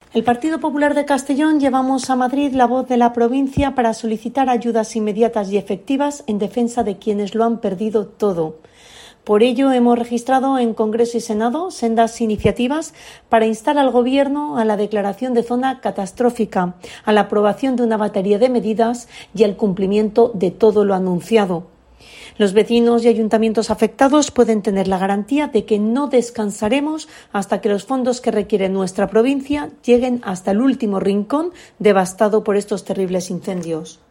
El Partido Popular de Castellón llevamos a Madrid la voz de la provincia para solicitar ayudas inmediatas y efectivas en defensa de quienes lo han perdido todo. Por ello, hemos registrado en Congreso y Senado sendas iniciativas para instar al Gobierno a la declaración de zona catastrófica, a la aprobación de una batería de medidas y al cumplimiento de todo lo anunciado. Los vecinos y ayuntamientos afectados pueden tener la garantía de que no descansaremos hasta que los fondos que requiere nuestra provincia lleguen hasta el último rincón devastado por estos terribles incendios.